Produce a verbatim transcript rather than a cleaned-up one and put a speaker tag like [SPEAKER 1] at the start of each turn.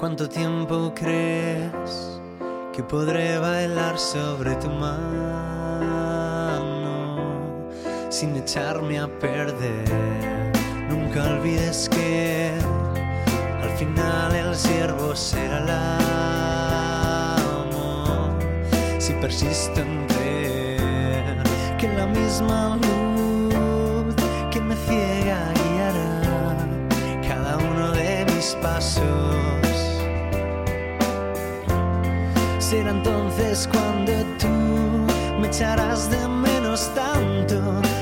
[SPEAKER 1] ¿Cuánto tiempo crees que podré bailar sobre tu mano sin echarme a perder? Nunca olvides que al final el siervo será el amo. Si persisto en creer que la misma luz que me ciega guiará cada uno de mis pasos, será entonces cuando tú me echarás de menos tanto.